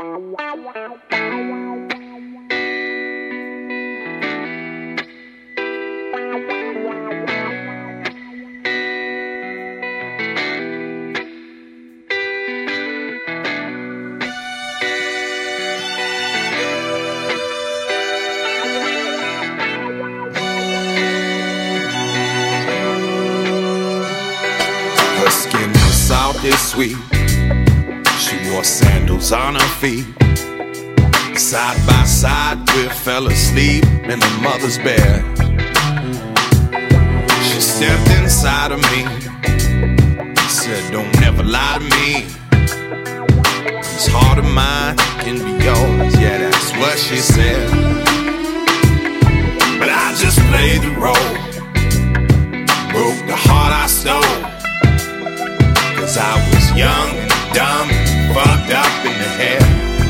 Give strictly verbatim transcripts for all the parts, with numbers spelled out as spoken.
Her skin was soft and sweet. She wore sandals on her feet. Side by side, we fell asleep in her mother's bed. She stepped inside of me, said, "Don't never lie to me. This heart of mine can be yours." Yeah, that's what she said. But I just played the role, broke the heart I stole. Cause I was young and dumb and fucked up in the head.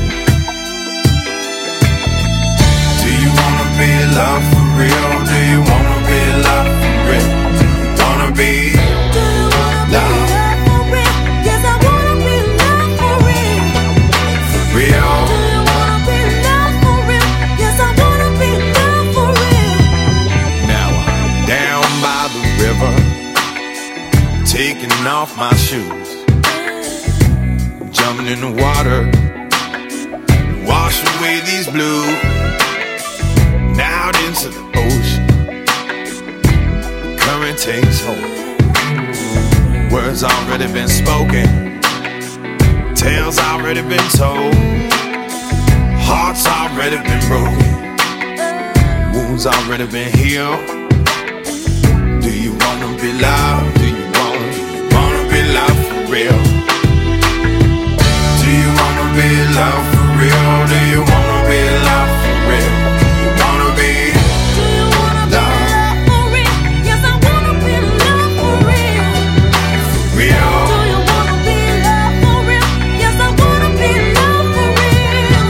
Do you wanna be loved for real? Do you wanna be loved for real? Do you wanna be Do you wanna be loved loved for real? Yes, I wanna be loved for real. for real? Do you wanna be loved for real? Yes, I wanna be loved for real. Now I'm down by the river, taking off my shoes, jumping in the water, wash away these blues. Out into the ocean, current takes hold. Words already been spoken, tales already been told, hearts already been broken, wounds already been healed. Do you wanna be loved? Do you wanna, do you wanna be loved for real? Do you wanna be loved for real? Do you wanna be loved for real? Do you wanna be loved for real? Yes, I wanna be loved for real. Real. Do you wanna be loved for real? Yes, I wanna be loved for real.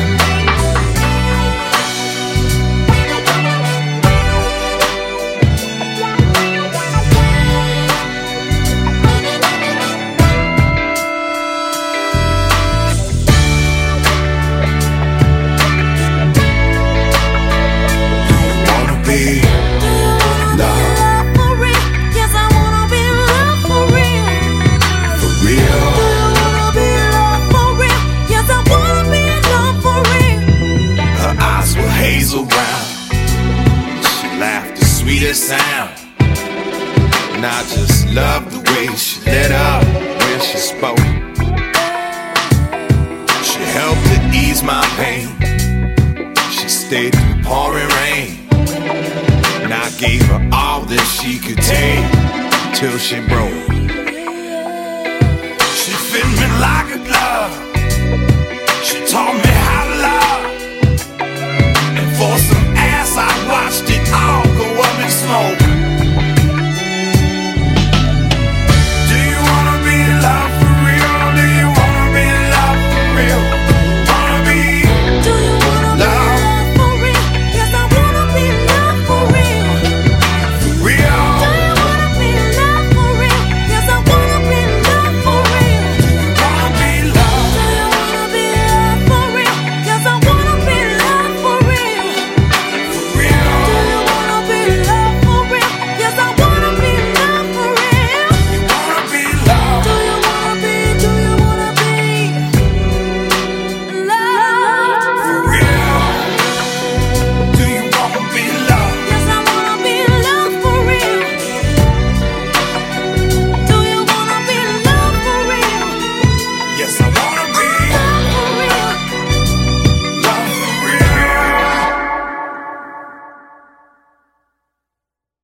Be Do you wanna be loved for real? Yes, I wanna be loved for real. for real. Do you wanna be loved for real? Yes, I wanna be loved for real. Her eyes were hazel brown. She laughed the sweetest sound. And I just loved the way she lit up when she spoke. She helped to ease my pain. She stayed through pouring rain. And I gave her all that she could take till she broke.